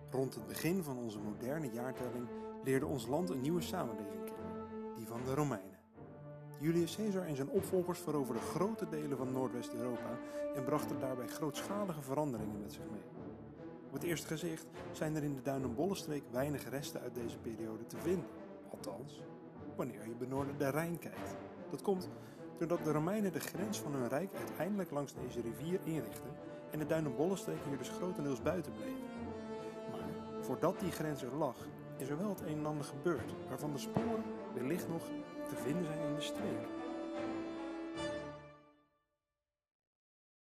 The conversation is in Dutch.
Rond het begin van onze moderne jaartelling leerde ons land een nieuwe samenleving kennen, die van de Romeinen. Julius Caesar en zijn opvolgers veroverden grote delen van Noordwest-Europa en brachten daarbij grootschalige veranderingen met zich mee. Op het eerste gezicht zijn er in de Duin-en-Bollenstreek weinig resten uit deze periode te vinden, althans wanneer je benoorden Rijn kijkt. Dat komt doordat de Romeinen de grens van hun rijk uiteindelijk langs deze rivier inrichtten en de Duin-en-Bollenstreek hier dus grotendeels buiten bleven. Maar voordat die grens er lag, is er wel het een en ander gebeurd, waarvan de sporen wellicht nog te vinden zijn in de streek.